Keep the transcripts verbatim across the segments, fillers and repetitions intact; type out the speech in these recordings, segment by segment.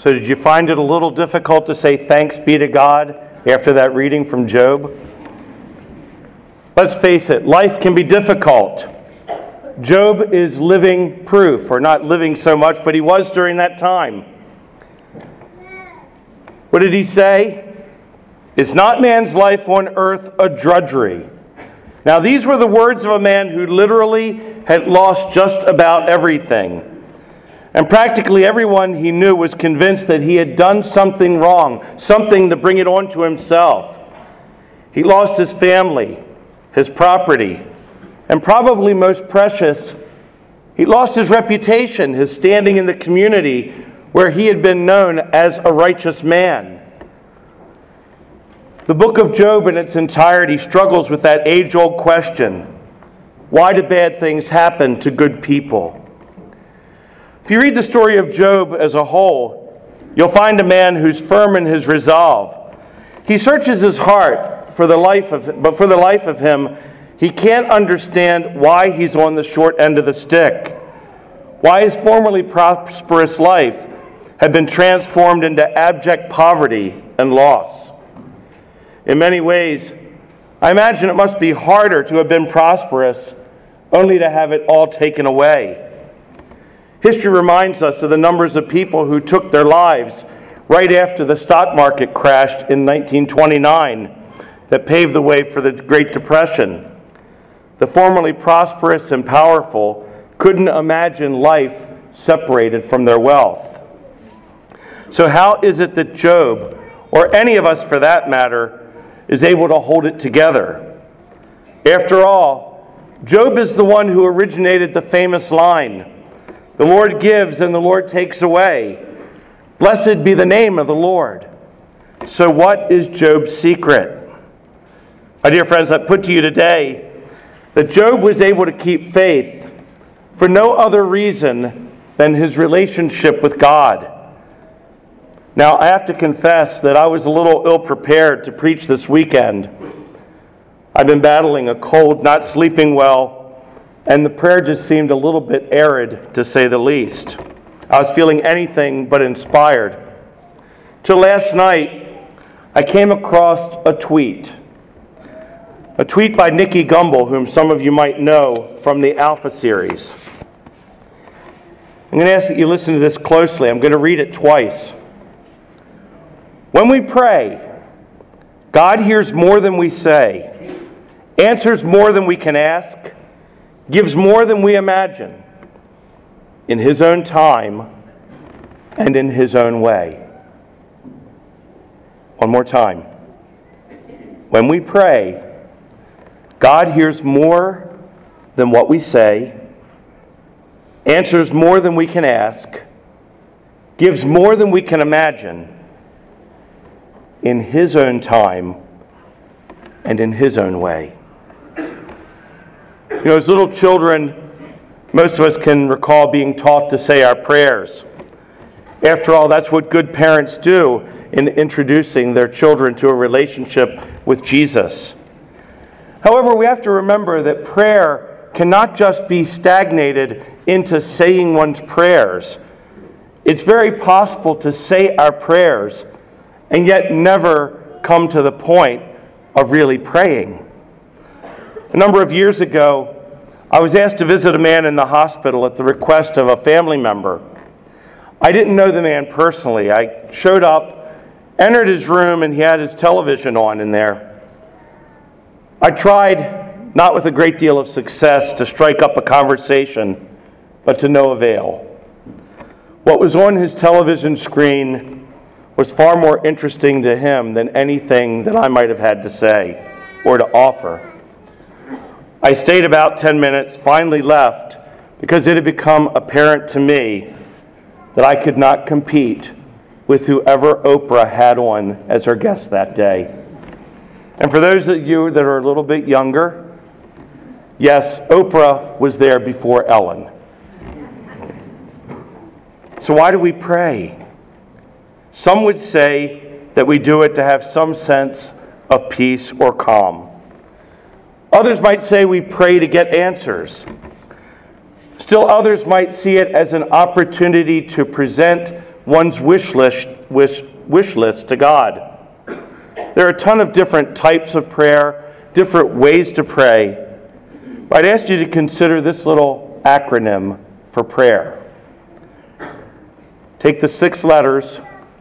So did you find it a little difficult to say thanks be to God after that reading from Job? Let's face it, life can be difficult. Job is living proof, or not living so much, but he was during that time. What did he say? Is not man's life on earth a drudgery? Now these were the words of a man who literally had lost just about everything. And practically everyone he knew was convinced that he had done something wrong, something to bring it on to himself. He lost his family, his property, and probably most precious, he lost his reputation, his standing in the community where he had been known as a righteous man. The book of Job in its entirety struggles with that age-old question: why do bad things happen to good people? If you read the story of Job as a whole, you'll find a man who's firm in his resolve. He searches his heart for the life of, but for the life of him, he can't understand why he's on the short end of the stick, why his formerly prosperous life had been transformed into abject poverty and loss. In many ways, I imagine it must be harder to have been prosperous only to have it all taken away. History reminds us of the numbers of people who took their lives right after the stock market crashed in nineteen twenty-nine that paved the way for the Great Depression. The formerly prosperous and powerful couldn't imagine life separated from their wealth. So how is it that Job, or any of us for that matter, is able to hold it together? After all, Job is the one who originated the famous line, "The Lord gives and the Lord takes away. Blessed be the name of the Lord." So what is Job's secret? My dear friends, I put to you today that Job was able to keep faith for no other reason than his relationship with God. Now, I have to confess that I was a little ill-prepared to preach this weekend. I've been battling a cold, not sleeping well, and the prayer just seemed a little bit arid, to say the least. I was feeling anything but inspired. Till last night, I came across a tweet. A tweet by Nicky Gumbel, whom some of you might know from the Alpha series. I'm going to ask that you listen to this closely. I'm going to read it twice. When we pray, God hears more than we say, answers more than we can ask, gives more than we imagine, in His own time and in His own way. One more time. When we pray, God hears more than what we say, answers more than we can ask, gives more than we can imagine, in His own time and in His own way. You know, as little children, most of us can recall being taught to say our prayers. After all, that's what good parents do in introducing their children to a relationship with Jesus. However, we have to remember that prayer cannot just be stagnated into saying one's prayers. It's very possible to say our prayers and yet never come to the point of really praying. A number of years ago, I was asked to visit a man in the hospital at the request of a family member. I didn't know the man personally. I showed up, entered his room, and he had his television on in there. I tried, not with a great deal of success, to strike up a conversation, but to no avail. What was on his television screen was far more interesting to him than anything that I might have had to say or to offer. I stayed about ten minutes, finally left, because it had become apparent to me that I could not compete with whoever Oprah had on as her guest that day. And for those of you that are a little bit younger, yes, Oprah was there before Ellen. So why do we pray? Some would say that we do it to have some sense of peace or calm. Others might say we pray to get answers. Still others might see it as an opportunity to present one's wish list, wish, wish list to God. There are a ton of different types of prayer, different ways to pray. But I'd ask you to consider this little acronym for prayer. Take the six letters.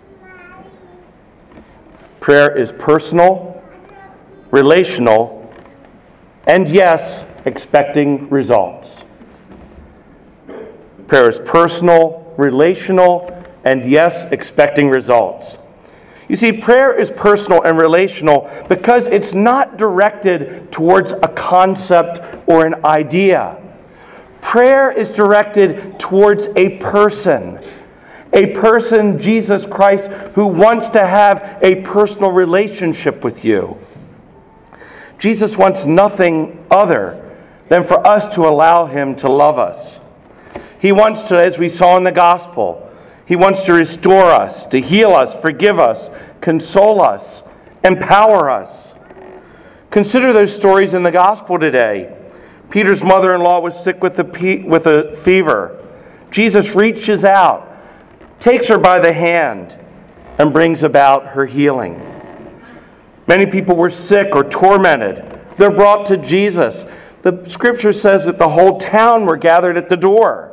Prayer is personal, relational, and yes, expecting results. Prayer is personal, relational, and yes, expecting results. You see, prayer is personal and relational because it's not directed towards a concept or an idea. Prayer is directed towards a person. A person, Jesus Christ, who wants to have a personal relationship with you. Jesus wants nothing other than for us to allow him to love us. He wants to, as we saw in the gospel, he wants to restore us, to heal us, forgive us, console us, empower us. Consider those stories in the gospel today. Peter's mother-in-law was sick with a, pe- with a fever. Jesus reaches out, takes her by the hand, and brings about her healing. Many people were sick or tormented. They're brought to Jesus. The scripture says that the whole town were gathered at the door.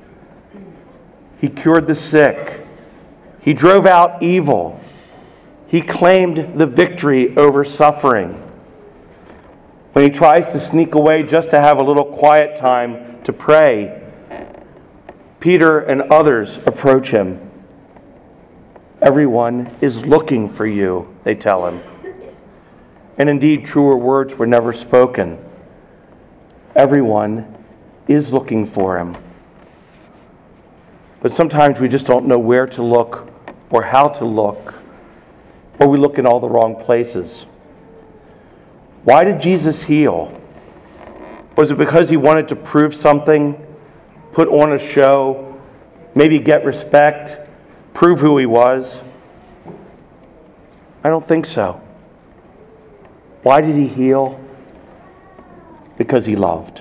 He cured the sick. He drove out evil. He claimed the victory over suffering. When he tries to sneak away just to have a little quiet time to pray, Peter and others approach him. Everyone is looking for you, they tell him. And indeed, truer words were never spoken. Everyone is looking for him. But sometimes we just don't know where to look or how to look, or we look in all the wrong places. Why did Jesus heal? Was it because he wanted to prove something, put on a show, maybe get respect, prove who he was? I don't think so. Why did he heal? Because he loved.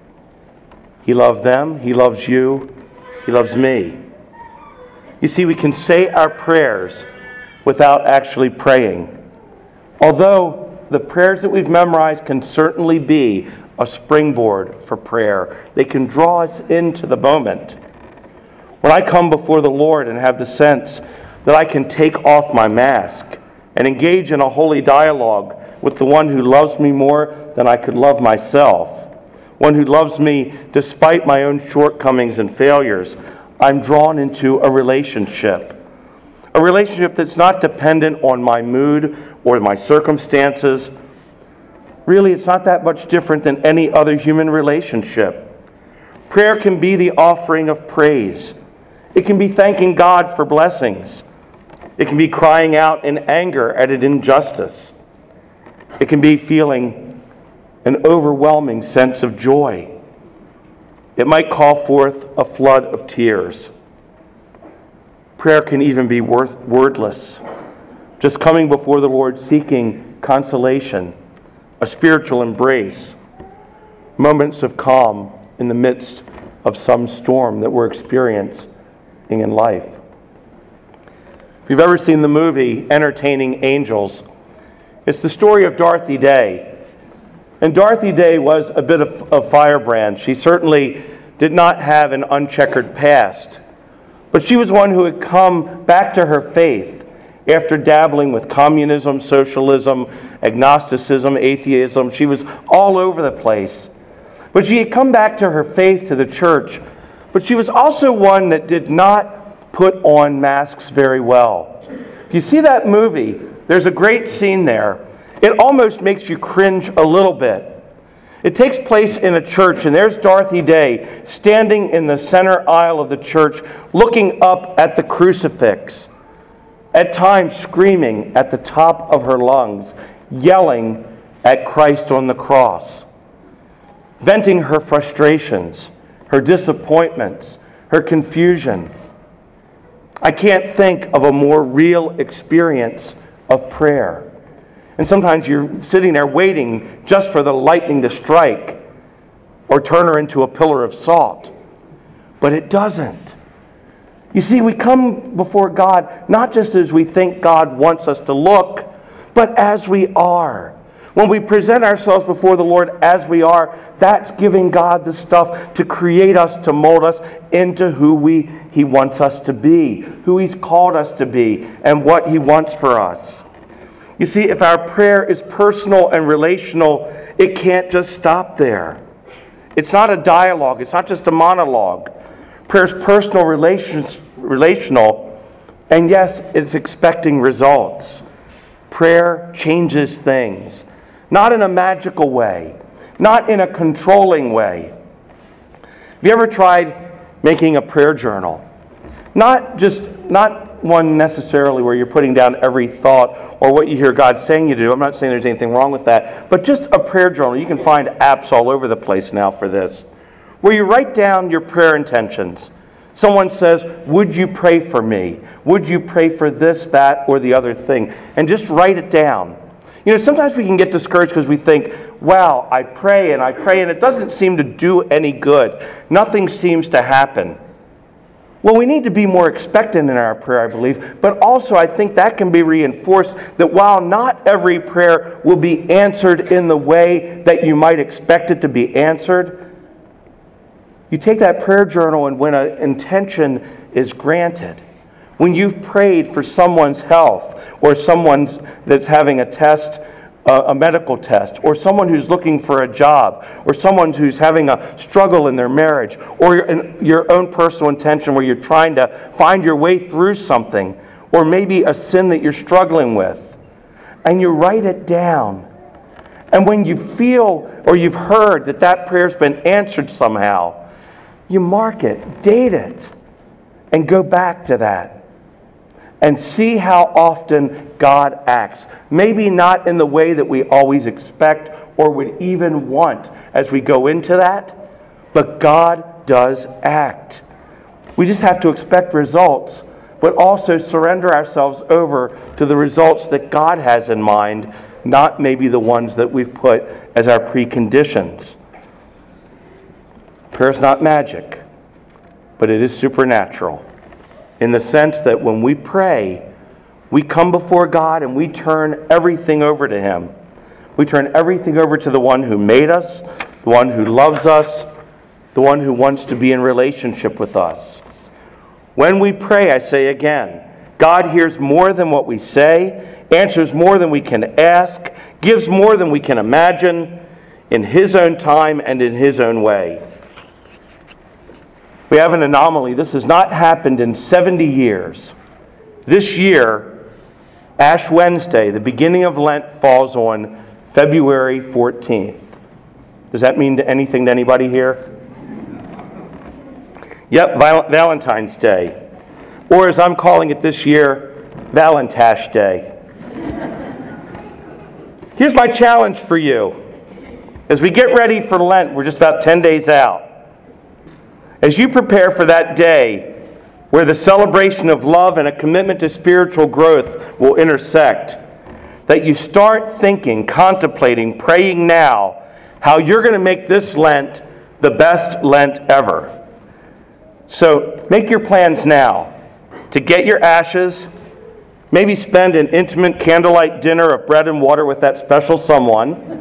He loved them, he loves you, he loves me. You see, we can say our prayers without actually praying. Although the prayers that we've memorized can certainly be a springboard for prayer. They can draw us into the moment. When I come before the Lord and have the sense that I can take off my mask and engage in a holy dialogue with the one who loves me more than I could love myself, one who loves me despite my own shortcomings and failures, I'm drawn into a relationship. A relationship that's not dependent on my mood or my circumstances. Really, it's not that much different than any other human relationship. Prayer can be the offering of praise. It can be thanking God for blessings. It can be crying out in anger at an injustice. It can be feeling an overwhelming sense of joy. It might call forth a flood of tears. Prayer can even be worth, wordless, just coming before the Lord seeking consolation, a spiritual embrace, moments of calm in the midst of some storm that we're experiencing in life. If you've ever seen the movie Entertaining Angels, it's the story of Dorothy Day. And Dorothy Day was a bit of a firebrand. She certainly did not have an uncheckered past. But she was one who had come back to her faith after dabbling with communism, socialism, agnosticism, atheism. She was all over the place. But she had come back to her faith, to the church. But she was also one that did not put on masks very well. If you see that movie, there's a great scene there. It almost makes you cringe a little bit. It takes place in a church, and there's Dorothy Day standing in the center aisle of the church, looking up at the crucifix, at times screaming at the top of her lungs, yelling at Christ on the cross, venting her frustrations, her disappointments, her confusion. I can't think of a more real experience of prayer. And sometimes you're sitting there waiting just for the lightning to strike or turn her into a pillar of salt. But it doesn't. You see, we come before God not just as we think God wants us to look, but as we are. When we present ourselves before the Lord as we are, that's giving God the stuff to create us, to mold us into who we He wants us to be, who He's called us to be, and what He wants for us. You see, if our prayer is personal and relational, it can't just stop there. It's not a dialogue. It's not just a monologue. Prayer is personal, relations, relational, and yes, it's expecting results. Prayer changes things. Not in a magical way, not in a controlling way. Have you ever tried making a prayer journal? Not just, not one necessarily where you're putting down every thought or what you hear God saying you to do. I'm not saying there's anything wrong with that, but just a prayer journal. You can find apps all over the place now for this, where you write down your prayer intentions. Someone says, would you pray for me? Would you pray for this, that, or the other thing? And just write it down. You know, sometimes we can get discouraged because we think, wow, I pray and I pray and it doesn't seem to do any good. Nothing seems to happen. Well, we need to be more expectant in our prayer, I believe, but also I think that can be reinforced that while not every prayer will be answered in the way that you might expect it to be answered, you take that prayer journal and when an intention is granted, when you've prayed for someone's health or someone's that's having a test, uh, a medical test, or someone who's looking for a job, or someone who's having a struggle in their marriage, or your, your own personal intention where you're trying to find your way through something, or maybe a sin that you're struggling with, and you write it down. And when you feel or you've heard that that prayer's been answered somehow, you mark it, date it, and go back to that. And see how often God acts. Maybe not in the way that we always expect or would even want as we go into that, but God does act. We just have to expect results, but also surrender ourselves over to the results that God has in mind, not maybe the ones that we've put as our preconditions. Prayer is not magic, but it is supernatural. In the sense that when we pray, we come before God and we turn everything over to Him. We turn everything over to the one who made us, the one who loves us, the one who wants to be in relationship with us. When we pray, I say again, God hears more than what we say, answers more than we can ask, gives more than we can imagine, in His own time and in His own way. We have an anomaly. This has not happened in seventy years. This year, Ash Wednesday, the beginning of Lent, falls on February fourteenth. Does that mean anything to anybody here? Yep, Val- Valentine's Day. Or as I'm calling it this year, Valantash Day. Here's my challenge for you. As we get ready for Lent, we're just about ten days out. As you prepare for that day where the celebration of love and a commitment to spiritual growth will intersect, that you start thinking, contemplating, praying now how you're going to make this Lent the best Lent ever. So make your plans now to get your ashes, maybe spend an intimate candlelight dinner of bread and water with that special someone,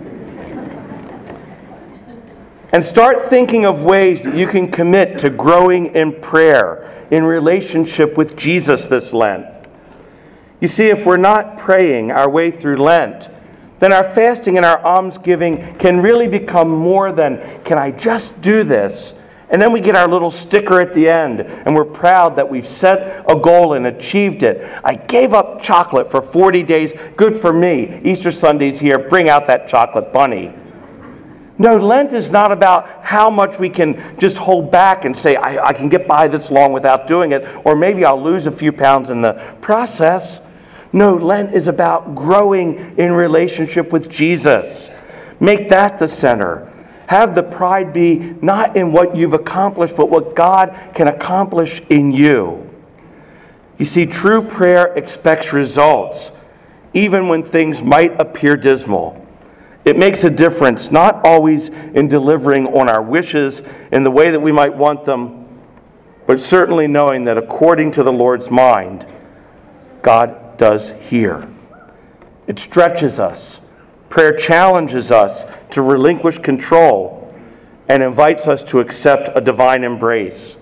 and start thinking of ways that you can commit to growing in prayer, in relationship with Jesus this Lent. You see, if we're not praying our way through Lent, then our fasting and our almsgiving can really become more than, can I just do this? And then we get our little sticker at the end, and we're proud that we've set a goal and achieved it. I gave up chocolate for forty days. Good for me. Easter Sunday's here. Bring out that chocolate bunny. No, Lent is not about how much we can just hold back and say, I, I can get by this long without doing it, or maybe I'll lose a few pounds in the process. No, Lent is about growing in relationship with Jesus. Make that the center. Have the pride be not in what you've accomplished, but what God can accomplish in you. You see, true prayer expects results, even when things might appear dismal. It makes a difference, not always in delivering on our wishes in the way that we might want them, but certainly knowing that according to the Lord's mind, God does hear. It stretches us. Prayer challenges us to relinquish control and invites us to accept a divine embrace.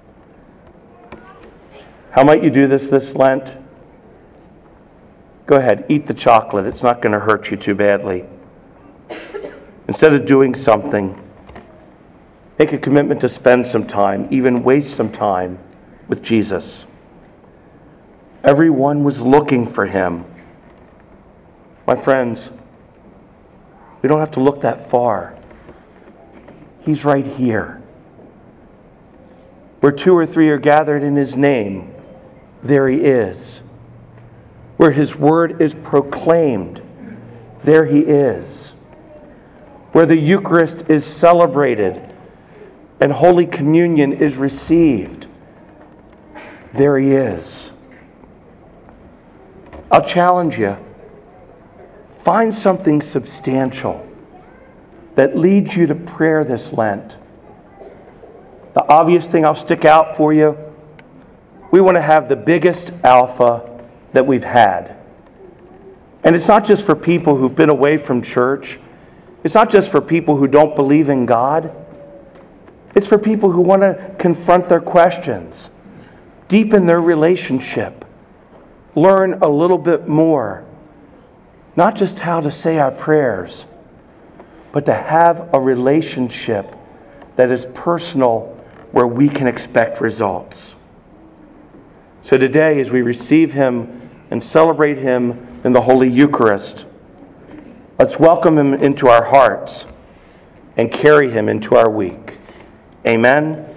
How might you do this this Lent? Go ahead, eat the chocolate. It's not going to hurt you too badly. Instead of doing something, make a commitment to spend some time, even waste some time with Jesus. Everyone was looking for him. My friends, we don't have to look that far. He's right here. Where two or three are gathered in his name, there he is. Where his word is proclaimed, there he is. Where the Eucharist is celebrated and Holy Communion is received, there he is. I'll challenge you. Find something substantial that leads you to prayer this Lent. The obvious thing I'll stick out for you, we want to have the biggest alpha that we've had. And it's not just for people who've been away from church. It's not just for people who don't believe in God. It's for people who want to confront their questions, deepen their relationship, learn a little bit more, not just how to say our prayers, but to have a relationship that is personal where we can expect results. So today, as we receive him and celebrate him in the Holy Eucharist, let's welcome him into our hearts and carry him into our week. Amen